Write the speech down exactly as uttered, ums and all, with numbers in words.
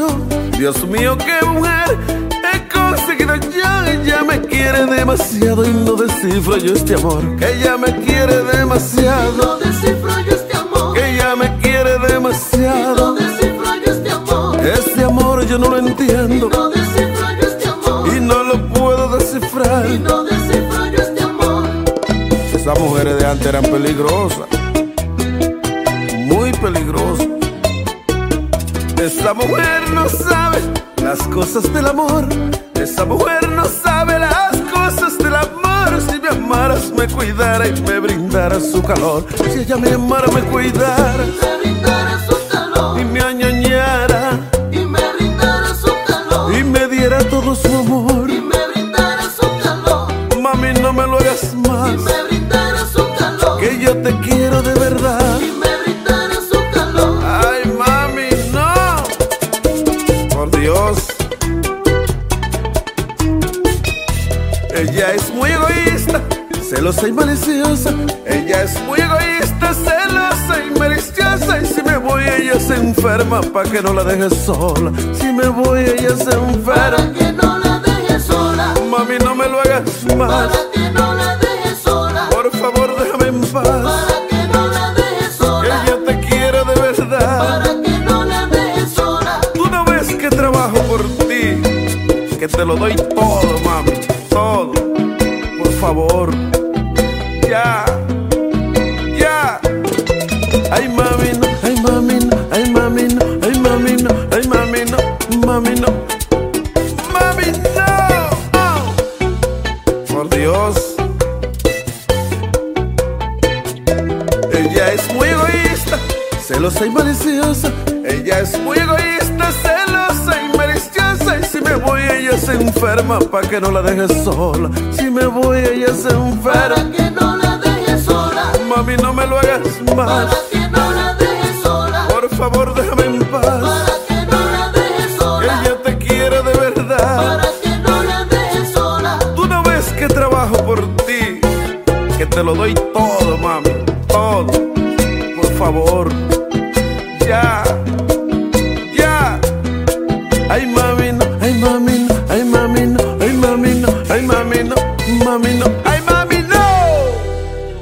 mío, Dios mío, qué mujer he conseguido yo. Ella me quiere demasiado y no descifro yo este amor. Que ella me quiere demasiado y no descifro yo este amor. Que ella me quiere demasiado y no descifro yo este amor. Este amor yo no lo entiendo y no descifro yo este amor. y no lo puedo descifrar. y no descifro yo este amor. Esas mujeres de antes eran peligrosas, muy peligrosas. Esa mujer no sabe las cosas del amor. Esa mujer no sabe las cosas del amor. Si me amaras me cuidara y me brindara su calor. Si ella me amara me cuidara, me brindara su calor. y me añoñara y me brindara su calor. y me diera todo su amor. y me brindara su calor. Mami, no me lo hagas más, y me brindara su calor. que yo te quiero de verdad. y me brindara su calor. Ay, mami, no. Por Dios. Ella es muy egoísta, celosa y maliciosa. Ella es muy egoísta, celosa y maliciosa. Y si me voy ella se enferma, pa' que no la deje sola. Si me voy ella se Para enferma. que no la dejes sola. Mami, no me lo hagas más, Para que no la dejes sola. por favor déjame en paz. Para que no la dejes Que sola. ella te quiere de verdad. Para que no la dejes sola. Tú no ves que trabajo por ti, que te lo doy todo, mami, todo. Por favor, ya, ya. Ay, mami, no, ay, mami, no, ay, mami, no, ay, mami, no, ay, mami, no, mami, no, mami, no. Por Dios. Ella es muy egoísta, celosa y maliciosa. Ella es muy egoísta, celosa y maliciosa. Y si me voy ella se enferma, pa' que no la dejes sola. Si me voy ella se Para enferma. que no la dejes sola. Mami, no me lo hagas más, Para que no la dejes sola. por favor déjame en paz. Para que no la dejes Que sola. ella te quiere de verdad. Para que no la dejes sola. Tú no ves que trabajo por ti, que te lo doy todo, mami, todo. Por favor, ya, ya. Ay, mami, no, ay, mami, no, ay, mami, no, ay, mami, no, ay, mami, no, mami, no, ay, mami.